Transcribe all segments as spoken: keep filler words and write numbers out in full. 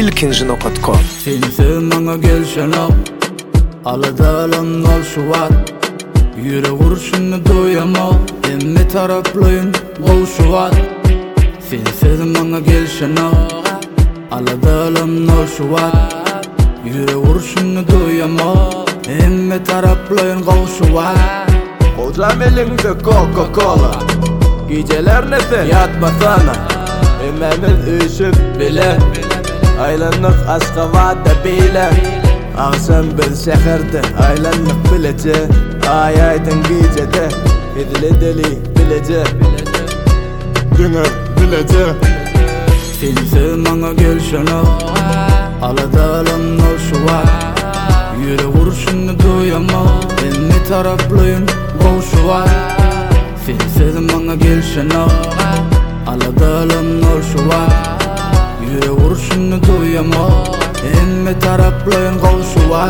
ilkinci nokta com. Seni sevmana gelşena Aladalan ol şu var Yüre vuruşunu doyama Emmi taraflayın ol şu var Seni sevmana gelşena Aladalan ol şu var Yüre vuruşunu doyama Emmi taraflayın ol şu var Hocam elinde Coca-Cola Geceler nefe yatmasana Ememiz üşüp bile Aylanlık Aşkavada bile Akşam bir şehirde aylanlık bilece Ay aydın gecede Edile deli bilece Dünger bilece Seni sevmana gelşena Aladalan ol şu var Yüre vuruşunu doyama Emmi taraflayın ol şu var Seni sevmana gelşena Aladalan ol şu var Yüre vuruşunu doyama Emmi taraflayın ol şu var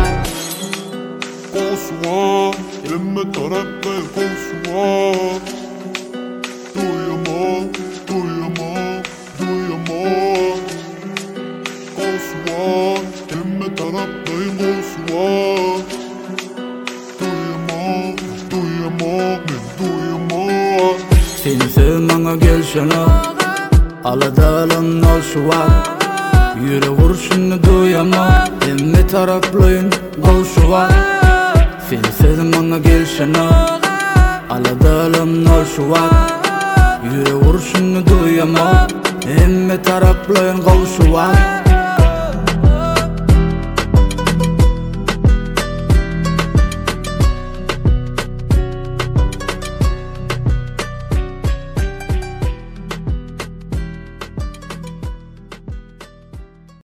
Konsuar, emmi taraflayın konsuar Duyamam, duyamam, duyamam Konsuar, emmi taraflayın konsuar Duyamam, duyamam, duyamam Seni sevmana gelşena Aladalan ol şu var Yüre vuruşunu doyama Emmi taraflayın ol şu var Seni sevmana gelşena Aladalan ol şu var Yüre vuruşunu doyama Emmi taraflayın ol şu var